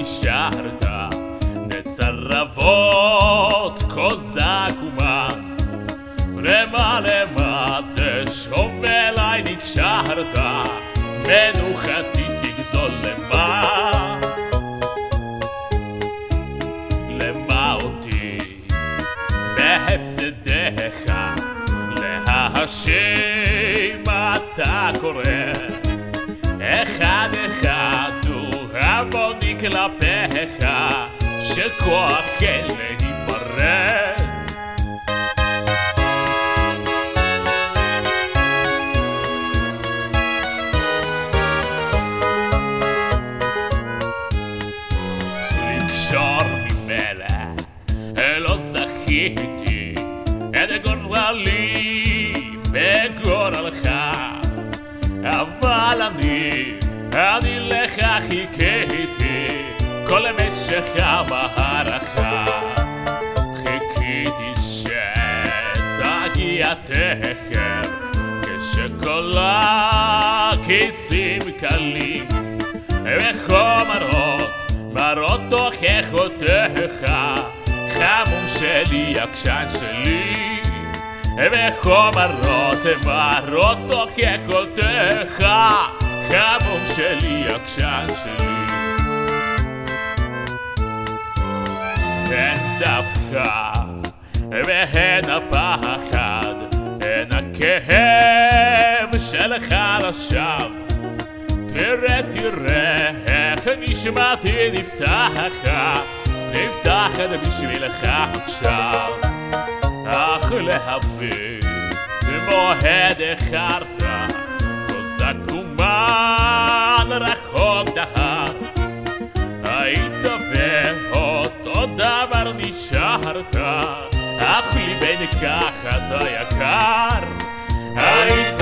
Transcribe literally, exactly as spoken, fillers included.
נשארת נצרבות קוזק ומן למה למה זה שוב אליי נקשרת מנוחתי תגזול למה למה אותי בהפסדיך להאשים אתה קורא אחד אחד הוא המוני כלפיך שכוח כן להיפרד לקשור ממלה לא זכיתי את גורלי בגורלך אבל אני, אני לך חיכיתי כל משך המערכה חיכיתי שתגיע תכף כשכל הקיצים קלים וחומרות מרות תוכחותיך חמום שלי עקשן שלי וחומרות מרות תוכחותיך חמום שלי עקשן שלי הן ספך והן הפחד הן הכאב שלך לשווא תראה תראה איך נשמתי נפתחת נפתחת בשבילך עכשיו אך להביא מועד החרת קוזק ומן רחוק דהר היית ואותו דבר נשארת אך ליבנו ככה אתה יקר היית